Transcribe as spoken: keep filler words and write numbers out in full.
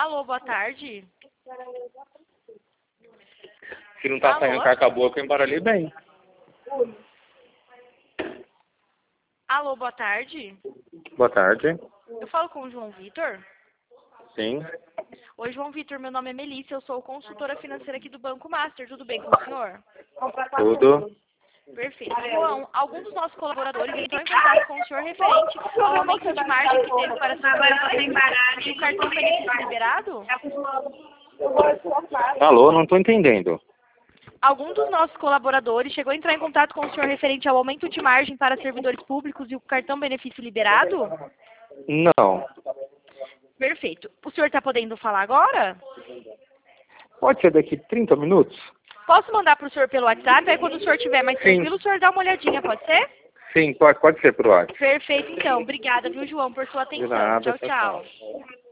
Alô, boa tarde. Se não tá Alô? saindo carca boa, eu embaralhei bem. Alô, boa tarde. Boa tarde. Eu falo com o João Vitor. Sim. Oi, João Vitor, meu nome é Melissa, eu sou consultora financeira aqui do Banco Master. Tudo bem com o senhor? Tudo. Perfeito. João, algum dos nossos colaboradores entrou em contato com o senhor referente ao aumento de margem que teve para ser e o cartão benefício liberado? Alô, não tô entendendo. Algum dos nossos colaboradores chegou a entrar em contato com o senhor referente ao aumento de margem para servidores públicos e o cartão benefício liberado? Não. Perfeito. O senhor está podendo falar agora? Pode ser daqui trinta minutos? Posso mandar para o senhor pelo WhatsApp? Aí quando o senhor estiver mais Sim. tranquilo, o senhor dá uma olhadinha, pode ser? Sim, pode, pode ser pro ar. Perfeito, então. Obrigada, viu, João, por sua De atenção. nada, Tchau, tchau.